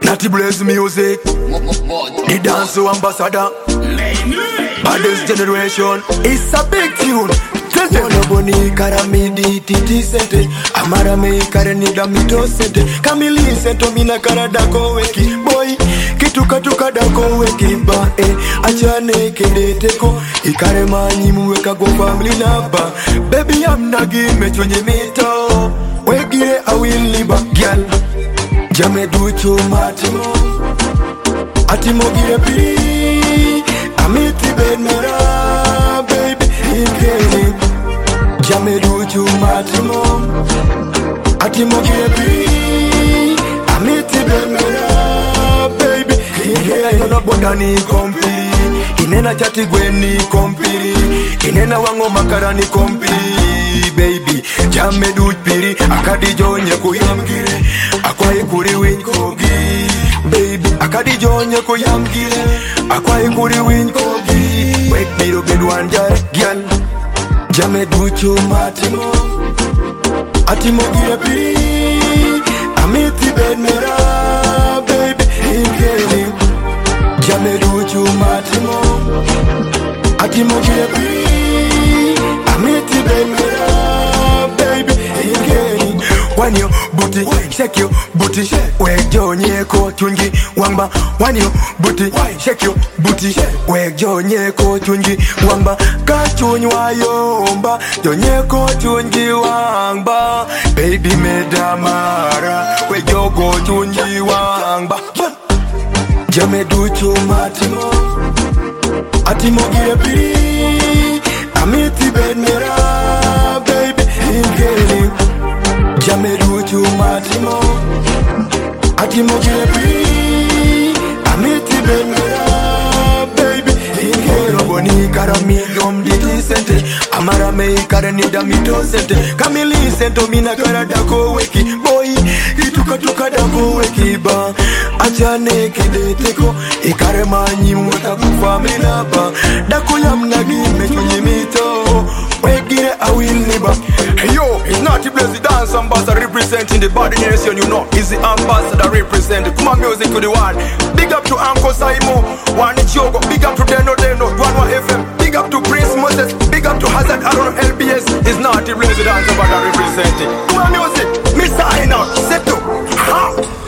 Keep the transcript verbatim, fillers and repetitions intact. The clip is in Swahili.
Natty Blaze music, the dance ambassador, baddest generation. It's a big tune. Mono boni karamidi titi sente, amara me karenida mito sente. Kamili sento mina karada ko weki boy, kituka tuka da ko weki ba eh. Achane kende teko, ikare manyi muweka go family naba. Baby I'm nagi mechonye mito, wegire I will live a girl. Jame do cho matimo, atimo gire pi, amiti ben mera, baby ikeni. Jame do cho matimo, atimo gire pi, amiti ben mera, baby ikeni. Inono bondani kompili, inena chati gweni kompili, inena wango makarani kompili, baby. Jame do piri, akadi jonye kuyamgire, akwai kuri win kogi, baby. Akadi jonye kuyamgire, akwai kuri win kogi. Wait me to get one girl, jame do cho matimo, atimo gire piri, amiti ben mera, baby ikeni. Jame do cho matimo, atimo gire piri, amiti ben mera, baby ikeni. When you booty, shake your booty, wake jonye ko tungi wamba. When you booty, shake your booty, wake jonye ko tungi wamba. Kachunywa yomba, jonye ko tungi wamba. Baby medamara, wake jogo tungi wamba. Jame duchu matimo, atimo gire piri, amiti benera, baby ikeni. Jame do cho matimo, atimo gire pi, amiti ben mera, baby ikeni. Boni karami gom diti sente, amara me karenida mito sente. Kamili sento mina karada ko weki boy, ituka tuka da ko weki ba. Achane kende teko, ikare manyi mweka kufamila ba. Dako yamnagi mechonye mito, wegire I will live. Hey yo, it's Natty Blaze, the dance ambassador representing the body nation, you know. He's the ambassador representing Kuma music to the world. Big up to Uncle Saimo, One Chogo. Big up to Deno Deno, One One F M. Big up to Prince Moses. Big up to Hazard Aaron L B S. It's Natty Blaze, the dance ambassador representing Kuma music. Me sign out, set up. Ha!